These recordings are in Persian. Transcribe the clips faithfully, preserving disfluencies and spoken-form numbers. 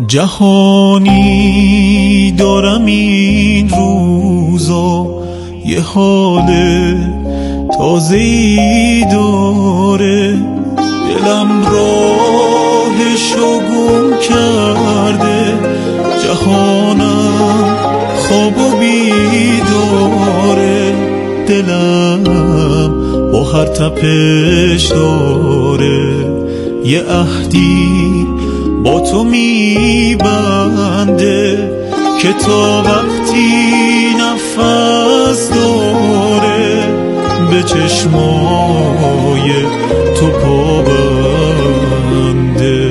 جهانی دارم این روزا، یه حال تازه‌ای داره، دلم راهشو گم کرده، جهانم خواب و بیداره، دلم با هر تپش داره یه عهدی با تو میبنده که تا وقتی نفس داره به چشمای تو پابنده.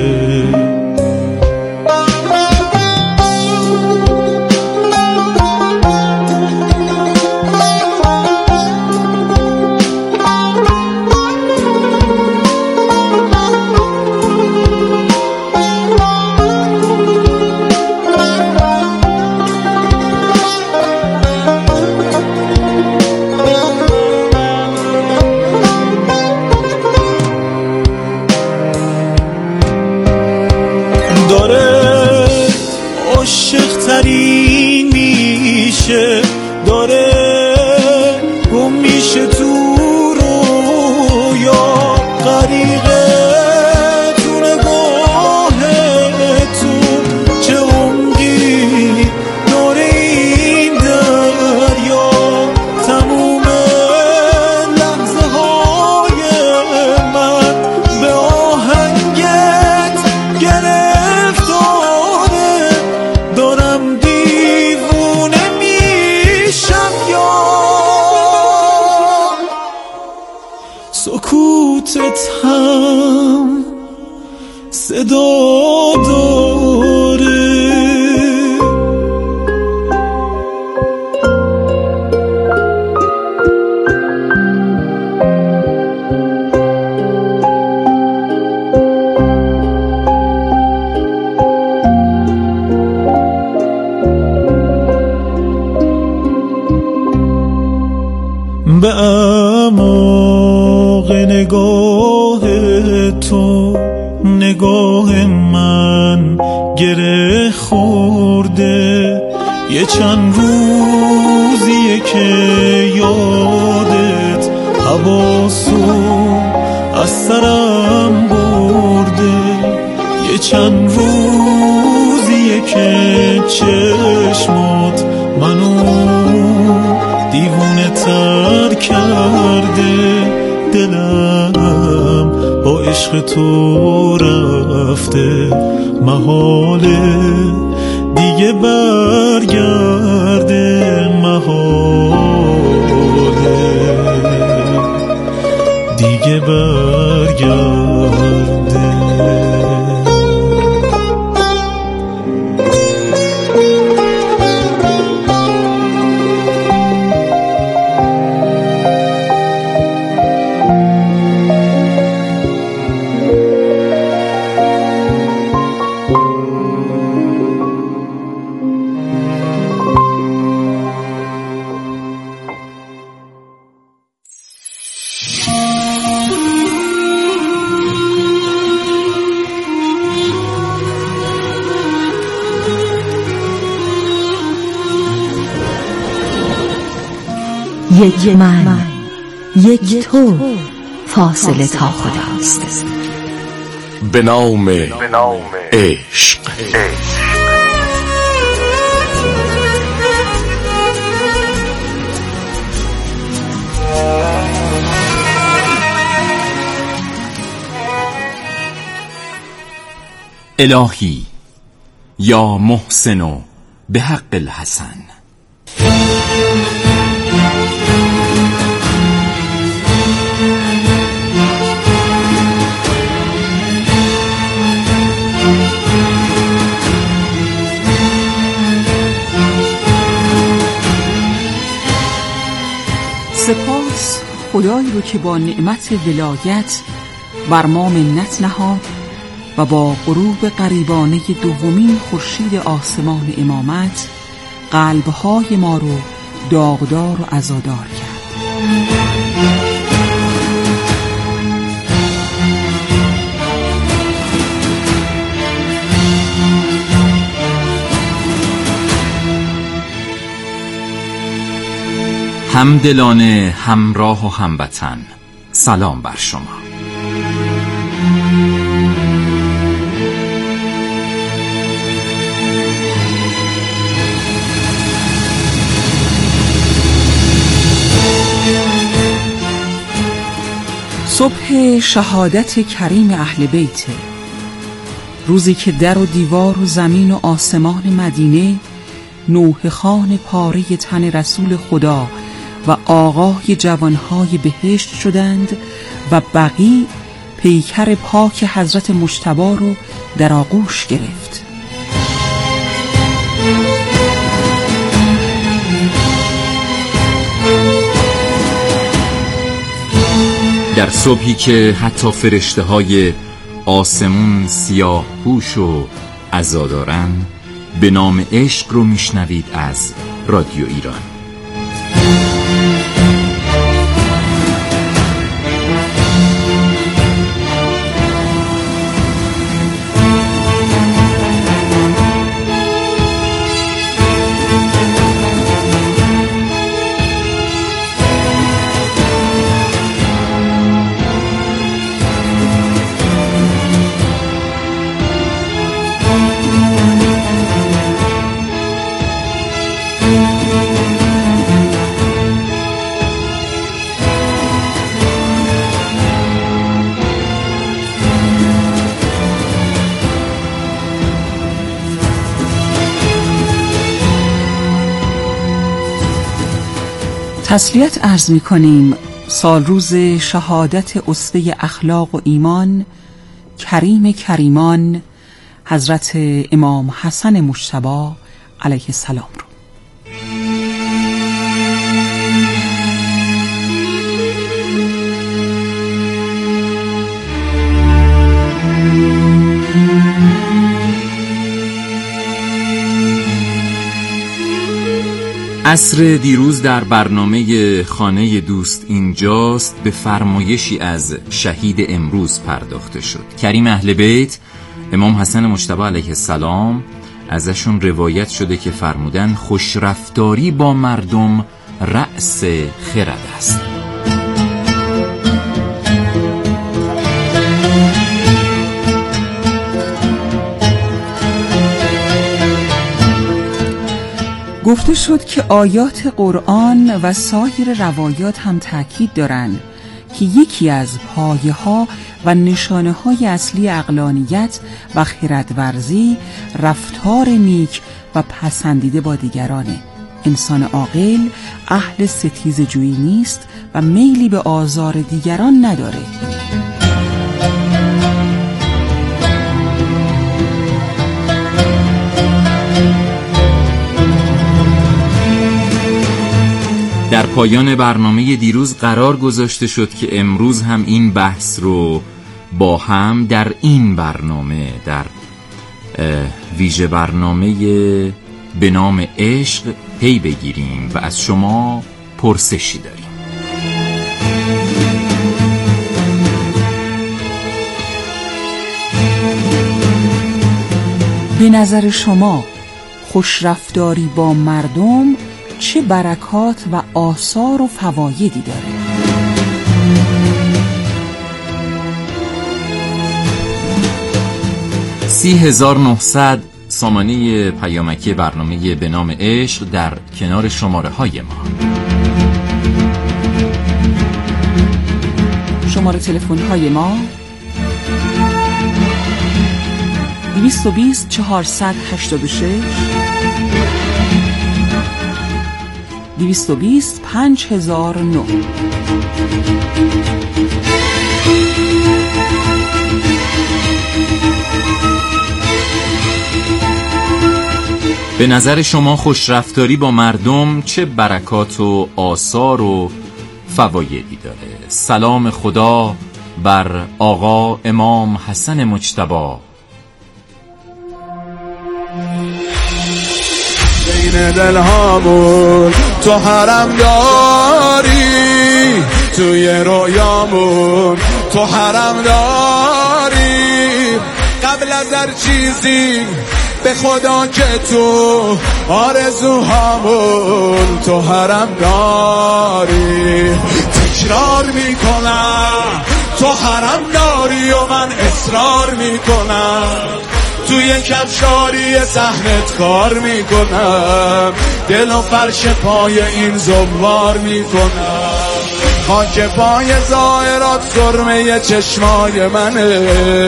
عاشق ترین میشه، داره گم میشه تو رویا، غریقه تو نگاه تو، چه عمقی داره این دریا، تموم لحظه های من به آهنگت گرفتاره، دارم دیوونه میشم یا سکوتت هم صدا داره. به اعماق نگاه تو نگاه من گره خورده، یه چند روزیه که یادت حواسو از سرم برده، یه چند روزیه که چشمات منو دیوونه تر کرده، دلم با عشق تو رفته، محاله دیگه برگرده، محاله دیگه برگرده. یک من یک تو، فاصله تا خداست. به نام عشق. الهی یا محسن به حق الحسن، سپاس خدایی رو که با نعمت ولایت بر ما منت نهاد و با غروب قریبانه دومین خورشید آسمان امامت قلب‌های ما رو داغدار و عزادار کرد. همدلانه، همراه و هموطن، سلام بر شما. صبح شهادت کریم اهل بیت، روزی که در و دیوار و زمین و آسمان مدینه نوح خان پاره تن رسول خدا و آقای جوانهای بهشت شدند و بقیع پیکر پاک حضرت مجتبی رو در آغوش گرفت. در صبحی که حتی فرشته های آسمون سیاه پوش و عزادارن، به نام عشق رو میشنوید از رادیو ایران. تسلیت عرض می کنیم سال روز شهادت اسوه اخلاق و ایمان کریم کریمان حضرت امام حسن مجتبی علیه السلام رو. عصر دیروز در برنامه خانه دوست اینجاست به فرمایشی از شهید امروز پرداخته شد. کریم اهل بیت امام حسن مجتبی علیه السلام ازشون روایت شده که فرمودن خوشرفتاری با مردم رأس خرد است. گفته شد که آیات قرآن و سایر روایات هم تأکید دارند که یکی از پایه ها و نشانه های اصلی عقلانیت و خردورزی رفتار نیک و پسندیده با دیگرانه. انسان عاقل اهل ستیزجویی نیست و میلی به آزار دیگران نداره. در پایان برنامه دیروز قرار گذاشته شد که امروز هم این بحث رو با هم در این برنامه، در ویژه برنامه به نام عشق پی بگیریم و از شما پرسشی داریم. به نظر شما خوشرفتاری با مردم چه برکات و آثار و فوایدی داره؟ سی هزار و نهصد سامانه پیامکی برنامه به نام عشق در کنار شماره های ما. شماره تلفن های ما دویست و بیست چهارصد و هشتاد و شش دویست و بیست پنج هزار و نه. به نظر شما خوشرفتاری با مردم چه برکات و آثار و فوایدی داره؟ سلام خدا بر آقا امام حسن مجتبی. بین دلهامون تو حرم داری، توی رویامون تو حرم داری، قبل از هر چیزی به خدا که تو آرزوهامون تو حرم داری. تکرار میکنم تو حرم داری و من اصرار میکنم، توی کفشاری صحنت کار میکنم، دل و فرش پای این زوار میکنم. خاک پای زائرات سرمه چشمای منه،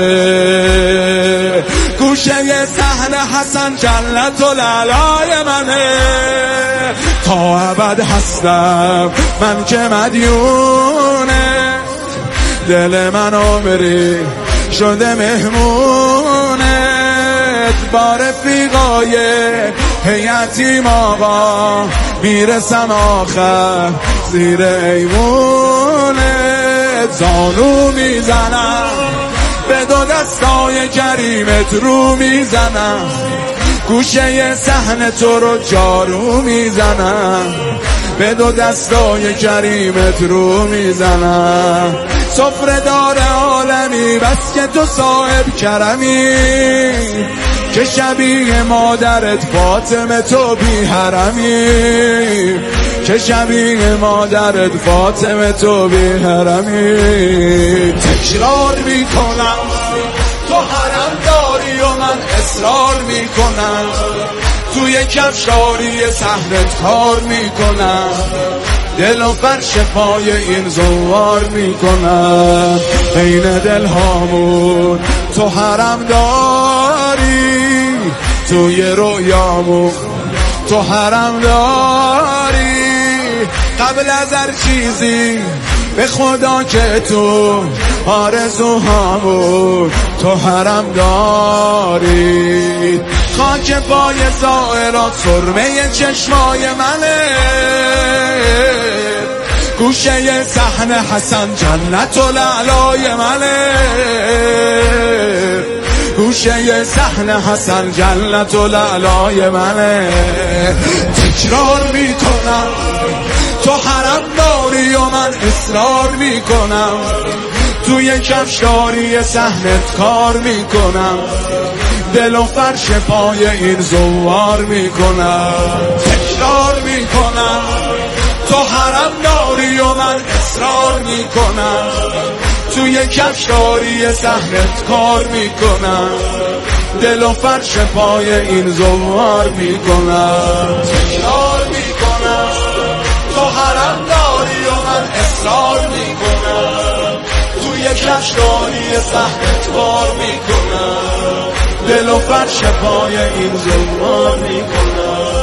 گوشه صحن حسن جنت و لالای منه. تا ابد هستم من که مدیونه، دل من عمری شده مهمونه. با رفیقای هیئتیم آقا میرسم آخر زیر ایوونه. زانو میزنم به دو دستای کریمت رو میزنم، گوشه صحن تو رو جارو میزنم، به دو دستای کریمت رو میزنم. سفره دار عالمی بس که تو صاحب کرمی، که شبیه مادرت فاطمه تو بی حرمی، که شبیه مادرت فاطمه تو بی حرمی. تکرار میکنم تو حرم داری و من اصرار میکنم، توی کفشاری صحنت کار میکنم، دل و فرش پای این زوار میکنم. بین دل هامون تو حرم داری، توی رویامون تو حرم داری. قبل از هر چیزی به خدا که تو آرزوهامون تو حرم داری. خاک پای زائرات سرمه چشمای منه، گوشه صحن حسن جنت و لعلای منه، گوشه صحن حسن جنت و لعلای منه. تکرار میکنم تو حرم داری و من اصرار میکنم، توی کفشاری صحنت کار میکنم، دل و فرش پای این زوار میکنم. تکرار میکنم تو حرم داری و من اصرار میکنم، توی کفشاری صحنت کار میکنم، دل و فرش پای این زوار میکنم. تکرار میکنم تو حرم داری و من اصرار میکنم، توی کفشاری صحنت کار میکنم، دل و فرش پای این زوار میکنم.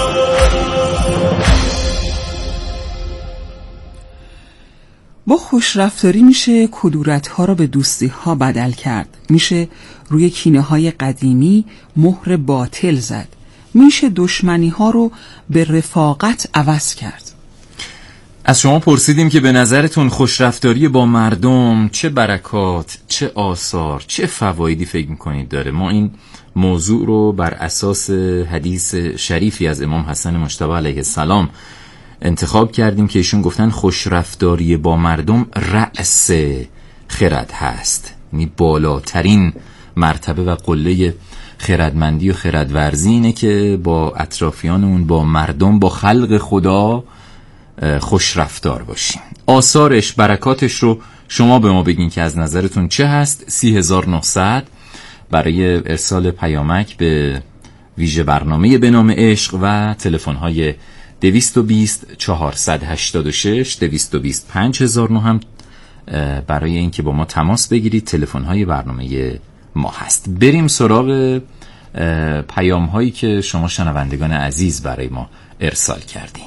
با خوشرفتاری میشه کدورت‌ها را به دوستی‌ها بدل کرد، میشه روی کینه‌های قدیمی مهر باطل زد، میشه دشمنی‌ها رو به رفاقت عوض کرد. از شما پرسیدیم که به نظرتون خوشرفتاری با مردم چه برکات، چه آثار، چه فوایدی فکر میکنید داره. ما این موضوع رو بر اساس حدیث شریفی از امام حسن مجتبی علیه السلام انتخاب کردیم که ایشون گفتن خوشرفتاری با مردم رأس خرد هست، یعنی بالاترین مرتبه و قله خردمندی و خردورزی اینه که با اطرافیانمون، با مردم، با خلق خدا خوشرفتار باشیم. آثارش، برکاتش رو شما به ما بگین که از نظرتون چه هست. سی هزار و نهصد برای ارسال پیامک به ویژه برنامه به نام عشق و تلفن های دویست و بیست چهارصد و هشتاد و شش دویست و بیست پنج هزار و نه هم برای اینکه با ما تماس بگیرید تلفن های برنامه ما هست. بریم سراغ پیام هایی که شما شنوندگان عزیز برای ما ارسال کردین.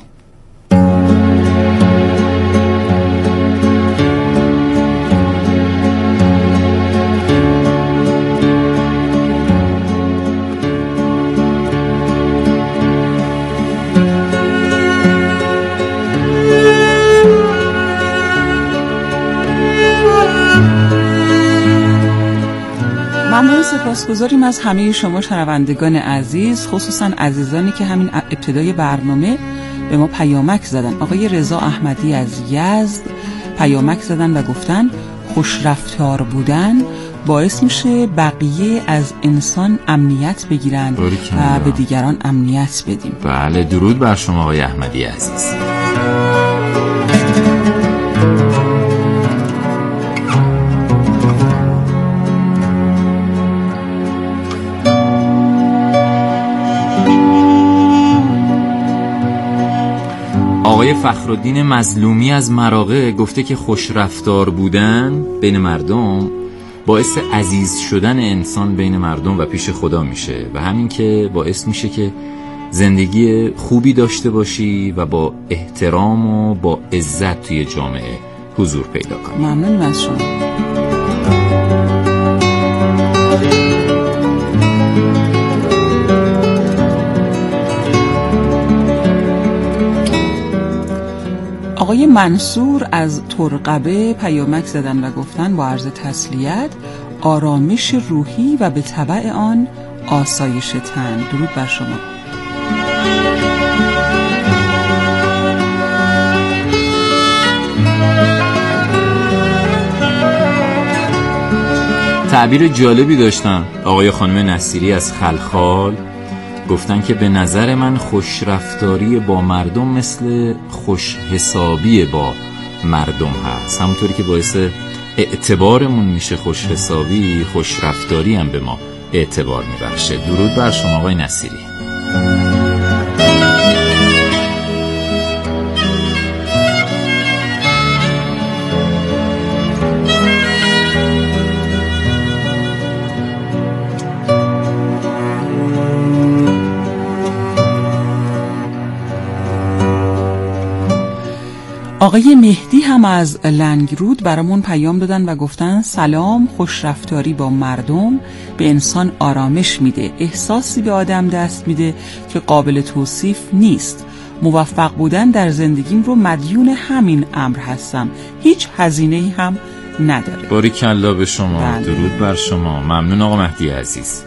ممنون، سپاسگزاریم از همه شما شنوندگان عزیز، خصوصا عزیزانی که همین ابتدای برنامه به ما پیامک زدن. آقای رضا احمدی از یزد پیامک زدن و گفتن خوشرفتار بودن باعث میشه بقیه از انسان امنیت بگیرن و به دیگران امنیت بدیم. بله، درود بر شما آقای احمدی عزیز. آقای فخرالدین مظلومی از مراغه گفته که خوش رفتار بودن بین مردم باعث عزیز شدن انسان بین مردم و پیش خدا میشه و همین که باعث میشه که زندگی خوبی داشته باشی و با احترام و با عزت توی جامعه حضور پیدا کنی. ممنونم از شما. آقای منصور از ترقبه پیامک زدن و گفتن با عرض تسلیت، آرامش روحی و به تبع آن آسایش تن. درود بر شما. تعبیر جالبی داشتن آقای خانم نصیری از خلخال، گفتن که به نظر من خوش رفتاری با مردم مثل خوش حسابی با مردم هست. همونطوری که باعث اعتبارمون میشه خوش حسابی، خوش رفتاری هم به ما اعتبار میبخشه. درود بر شما آقای نصیری. آقای مهدی هم از لنگرود برامون پیام دادن و گفتن سلام، خوش رفتاری با مردم به انسان آرامش میده، احساسی به آدم دست میده که قابل توصیف نیست. موفق بودن در زندگیم رو مدیون همین امر هستم، هیچ هزینه‌ای هم نداره. باریکلا به شما. بله. درود بر شما. ممنون آقا مهدی عزیز.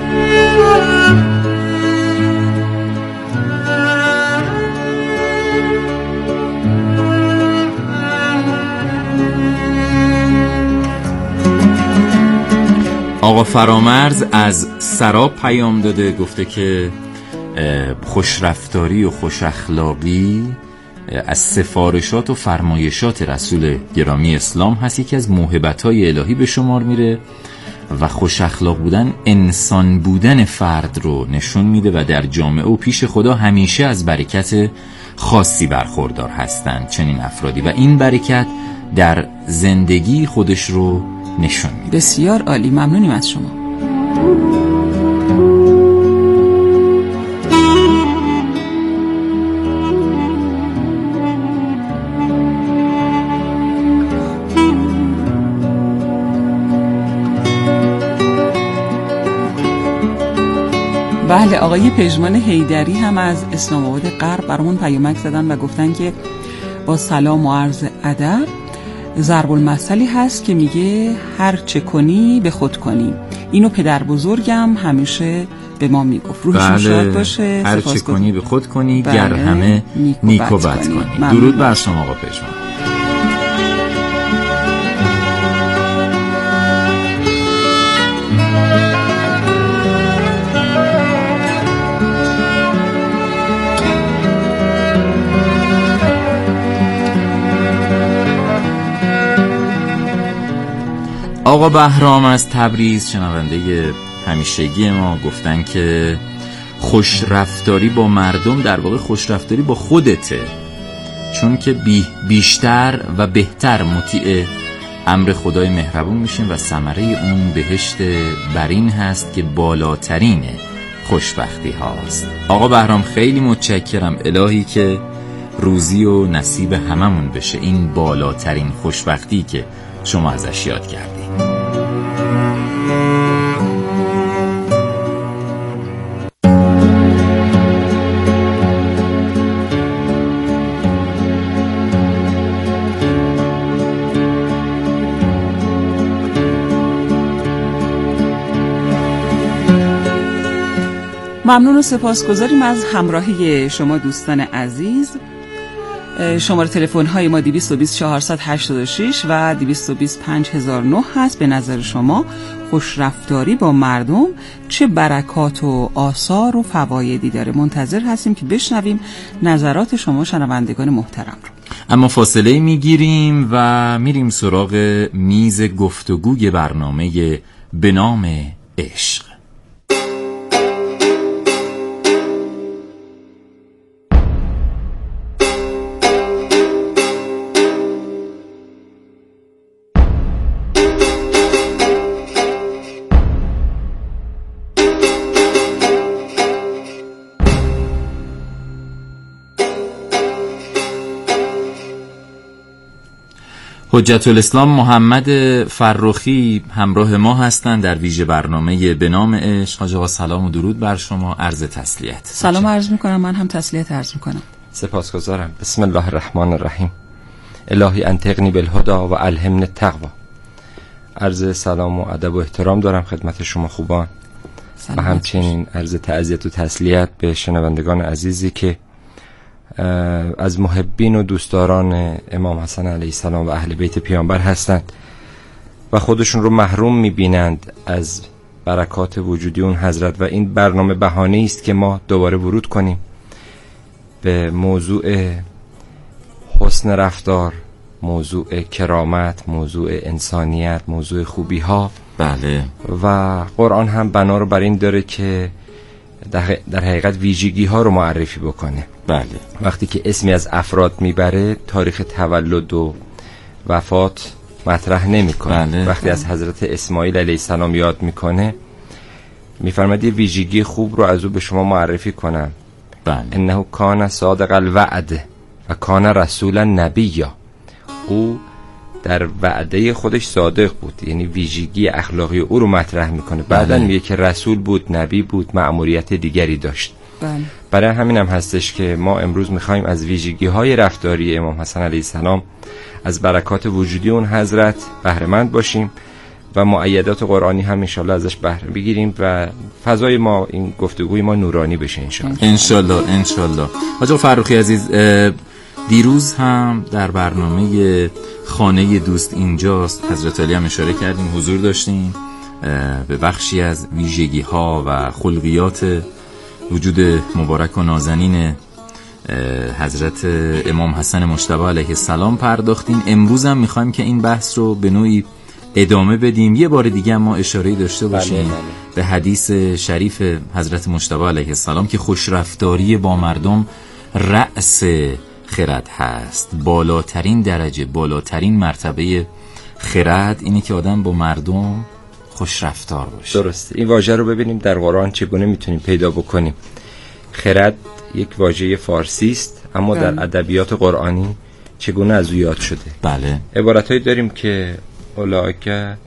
آقا فرامرز از سراب پیام داده، گفته که خوش رفتاری و خوش اخلاقی از سفارشات و فرمایشات رسول گرامی اسلام هست، یکی از موهبت‌های الهی به شمار میره و خوش اخلاق بودن انسان بودن فرد رو نشون میده و در جامعه و پیش خدا همیشه از برکت خاصی برخوردار هستند چنین افرادی و این برکت در زندگی خودش رو نشون میده. بسیار عالی، ممنونیم از شما. بله، آقای پژمان حیدری هم از اسلام آباد غرب برامون پیامک زدن و گفتن که با سلام و عرض ادب، ضرب المثلی هست که میگه هر چه کنی به خود کنی. اینو پدر بزرگم همیشه به ما میگفت. روحشون شاد باشه. هر چه کنی به خود کنی، بله. گر همه نیک و بد کنی. کنی. درود بر شما آقا پژمان. آقا بهرام از تبریز، شنونده همیشگی ما، گفتن که خوش رفتاری با مردم در واقع خوش رفتاری با خودته، چون که بی بیشتر و بهتر مطیع امر خدای مهربون میشیم و ثمره اون بهشت برین هست که بالاترین خوشبختی هاست. آقا بهرام خیلی متشکرم، الهی که روزی و نصیب هممون بشه این بالاترین خوشبختی که شما ازش یاد کردید. ممنون و سپاسگزاریم از همراهی شما دوستان عزیز. شماره تلفن های ما دویست و بیست چهارصد و هشتاد و شش و دویست و بیست پنج هزار و نه هست. به نظر شما خوشرفتاری با مردم چه برکات و آثار و فوایدی داره؟ منتظر هستیم که بشنویم نظرات شما شنوندگان محترم رو. اما فاصله میگیریم و میریم سراغ میز گفتگوی برنامه به نام عشق. حجت الاسلام محمد فرخی همراه ما هستند در ویژه برنامه به نام عشق. حاج آقا سلام و درود بر شما، عرض تسلیت. سلام عرض میکنم. من هم تسلیت عرض میکنم. سپاسگزارم. بسم الله الرحمن الرحیم. الهی انطقنی بالهدی و الهمنی التقوی. عرض سلام و ادب و احترام دارم خدمت شما خوبان و همچنین عرض تعزیت و تسلیت به شنوندگان عزیزی که از محبین و دوستداران امام حسن علیه السلام و اهل بیت پیامبر هستند و خودشون رو محروم میبینند از برکات وجودی اون حضرت و این برنامه بهانه است که ما دوباره ورود کنیم به موضوع حسن رفتار، موضوع کرامت، موضوع انسانیت، موضوع خوبی ها. بله. و قرآن هم بنا رو بر این داره که در حقیقت ویژگی ها رو معرفی بکنه. بله. وقتی که اسمی از افراد میبره تاریخ تولد و وفات مطرح نمیکنه. بله. وقتی از حضرت اسماعیل علیه السلام یاد میکنه میفرماید یه ویژگی خوب رو از او به شما معرفی کنم. بله. انه کان صادق الوعد و کان رسولا نبیا. او در وعده خودش صادق بود، یعنی ویژگی اخلاقی او رو مطرح میکنه. بعداً میگه که رسول بود، نبی بود، مأموریت دیگری داشت. بله. برای همین هم هستش که ما امروز میخوایم از ویژگی های رفتاری امام حسن علیه السلام، از برکات وجودی اون حضرت بهره مند باشیم و مؤیدات قرآنی هم انشالله ازش بهره بگیریم و فضای ما، این گفتگوی ما نورانی بشه انشالله. انشالله انشالله. حاج فرخی عزیز، دیروز هم در برنامه خانه دوست اینجاست حضرت علی هم اشاره کردیم، حضور داشتیم به بخشی از ویژگی ها و خلقیات وجود مبارک و نازنین حضرت امام حسن مجتبی علیه السلام پرداختیم. امروز هم میخوایم که این بحث رو به نوعی ادامه بدیم. یه بار دیگه ما اشاره داشته باشیم بله بله. به حدیث شریف حضرت مجتبی علیه السلام که خوشرفتاری با مردم رأس خرد هست. بالاترین درجه، بالاترین مرتبه خرد اینه که آدم با مردم خوش رفتار باشه. درست. این واژه رو ببینیم در قرآن چگونه میتونیم پیدا بکنیم. خرد یک واژه فارسی است اما بله. در ادبیات قرآنی چگونه از او یاد شده. بله. عبارتایی داریم که اولئک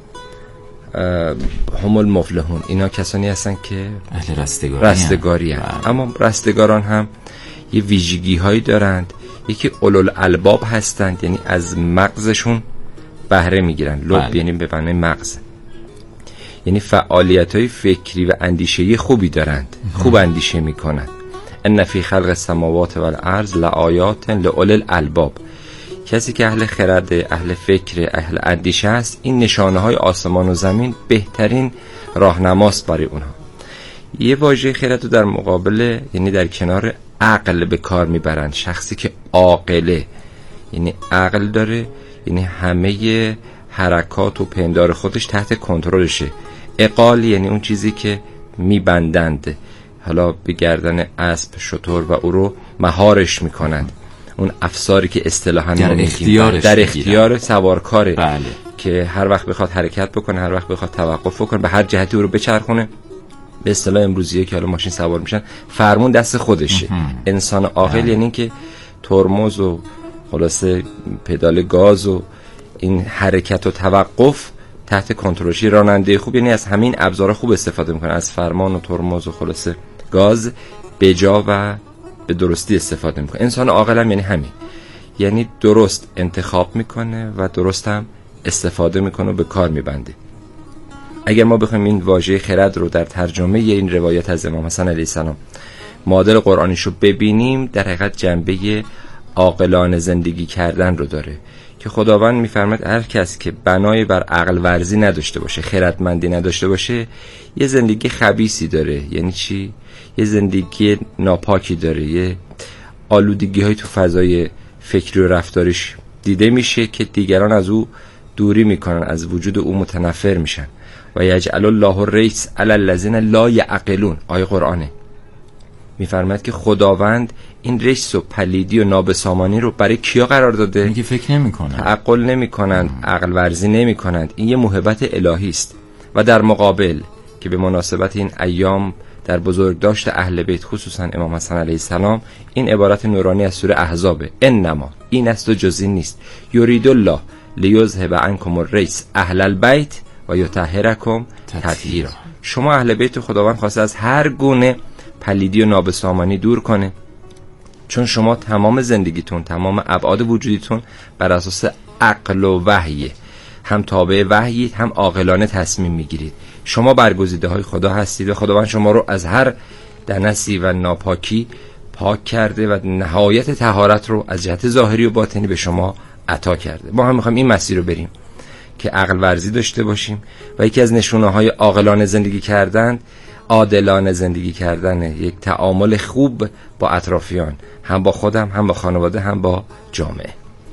هم المفلحون، اینا کسانی هستن که اهل رستگاری رستگاری هم. هم. اما رستگاران هم یه ویژگی هایی دارند. یکی اولوالالباب هستند، یعنی از مغزشون بهره میگیرن. لب یعنی به معنی مغز، یعنی فعالیت های فکری و اندیشه‌ای خوبی دارند، خوب اندیشه میکنند. ان فی خلق السماوات والارض لآیات لأولی الالباب. کسی که اهل خرد، اهل فکر، اهل اندیشه است، این نشانه های آسمان و زمین بهترین راهنماست برای اونها. یه واژه خرد رو در مقابل، یعنی در کنار عقل به کار میبرند. شخصی که عاقله، یعنی عقل داره، یعنی همه حرکات و پندار خودش تحت کنترلشه. عقال یعنی اون چیزی که میبندند، حالا به گردن اسب، شتر و او رو مهارش میکنند. اون افساری که اصطلاحاً در اختیارش در اختیار سوارکاره. بله. که هر وقت بخواد حرکت بکنه، هر وقت بخواد توقف بکنه، به هر جهتی او رو بچرخونه. به اصطلاح امروزیه که حالا ماشین سوار میشن، فرمون دست خودشه. انسان عاقل یعنی که ترمز و خلاصه پدال گاز و این حرکت و توقف تحت کنترلش. راننده خوب یعنی از همین ابزارها خوب استفاده میکنه، از فرمان و ترمز و خلاصه گاز به جا و به درستی استفاده میکنه. انسان عاقل هم یعنی همین، یعنی درست انتخاب میکنه و درست هم استفاده میکنه و به کار میبنده. اگر ما بخوایم این واژه خرد رو در ترجمه این روایت از امام حسن علیه السلام معادل قرآنیشو ببینیم، در حقیقت جنبه عاقلانه زندگی کردن رو داره که خداوند میفرماید هر کس که بنای بر عقل ورزی نداشته باشه، خردمندی نداشته باشه، یه زندگی خبیثی داره. یعنی چی؟ یه زندگی ناپاکی داره، یه آلودگی های تو فضای فکری و رفتاریش دیده میشه که دیگران از او دوری میکنن، از وجود او متنفر میشن. و یجعل الله الرجس علی الذین لا یعقلون، آیه قرآنه. میفرماید که خداوند این رجس و پلیدی و نابسامانی رو برای کیا قرار داده؟ میگه فکر نمیکنن، تعقل نمیکنند، عقل ورزی نمیکنند. این یه موهبت الهی است. و در مقابل که به مناسبت این ایام در بزرگداشت اهل بیت خصوصا امام حسن علیه السلام، این عبارت نورانی از سوره احزابه: انما، این است و جز این نیست، یرید الله لیذهب عنکم الرجس اهل البیت و یطهرکم تطهیرا. شما اهل بیت خداوند خواسته از هر گونه پلیدی و نابسامانی دور کنه، چون شما تمام زندگیتون، تمام ابعاد وجودیتون بر اساس عقل و وحی، هم تابع وحی هم عاقلانه تصمیم میگیرید. شما برگزیده های خدا هستید و خداوند شما رو از هر دنسی و ناپاکی پاک کرده و نهایت طهارت رو از جهت ظاهری و باطنی به شما عطا کرده. ما هم میخوایم این مسیر رو بریم که عقل ورزی داشته باشیم و یکی از نشونه های عاقلانه زندگی کردن عادلانه زندگی کردن، یک تعامل خوب با اطرافیان، هم با خودم، هم با خانواده، هم با جامعه.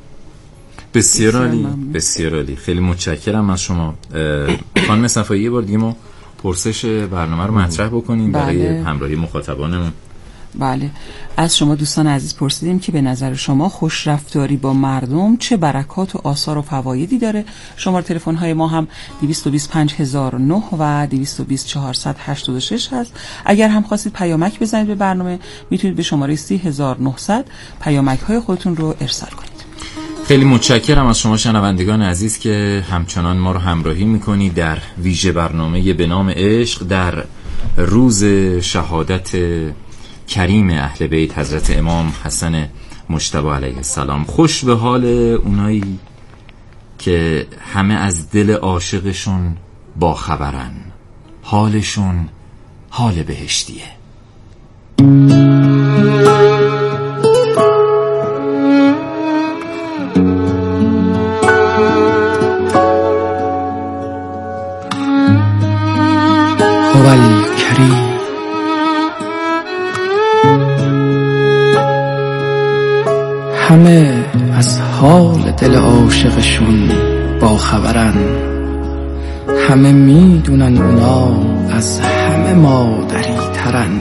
بسیار عالی، بسیار عالی. خیلی متشکرم از شما خانم صفایی. یه بار دیگه ما پرسش برنامه رو مطرح بکنیم برای بله. همراهی مخاطبانمون. بله، از شما دوستان عزیز پرسیدیم که به نظر شما خوش رفتاری با مردم چه برکات و آثار و فوایدی داره. شماره تلفن های ما هم دویست و بیست و پنج هزار و نه و دویست و بیست چهارصد و هشتاد و شش هست. اگر هم خواستید پیامک بزنید به برنامه، میتونید به شماره سی هزار و نهصد پیامک های خودتون رو ارسال کنید. خیلی متشکرم از شما شنوندگان عزیز که همچنان ما رو همراهی میکنید در ویژه برنامه به نام عشق در روز شهادت کریم اهل بیت حضرت امام حسن مجتبی علیه السلام. خوش به حال اونایی که همه از دل عاشقشون با خبرن، حالشون حال بهشتیه. هوال کریم همه از حال دل عاشقشون با خبرن، همه میدونن اونا از همه مادری ترن،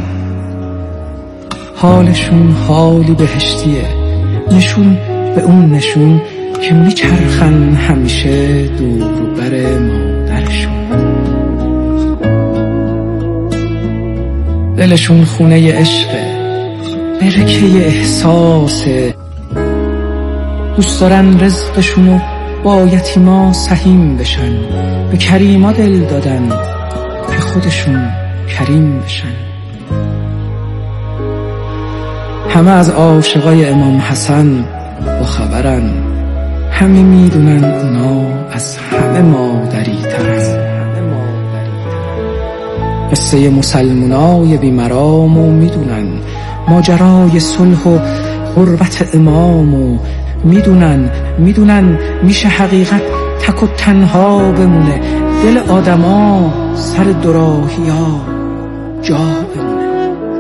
حالشون حالی بهشتیه، نشون به اون نشون که میچرخن همیشه دور بر مادرشون، دلشون خونه عشقه، برکه احساسه، دوست دارن رزقشونو با یتیما سهیم بشن، به کریما دل دادن که خودشون کریم بشن. همه از عاشقای امام حسن با خبرن، همه میدونن اونا از همه مادری ترن. قصه مسلمونای بیمرامو میدونن، ماجرای صلح و غربت امامو میدونن، میدونن میشه حقیقت تک و تنها بمونه، دل آدما سر دوراهی ها جا بمونه.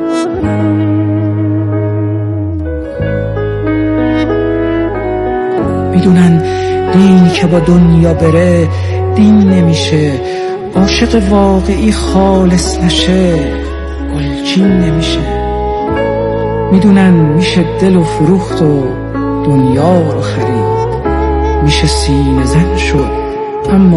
میدونن دینی که با دنیا بره دین نمیشه، عاشق واقعی خالص نشه گلچین نمیشه. میدونن میشه دل و فروخت و دنیا رو خرید، میشه سینه زن شد اما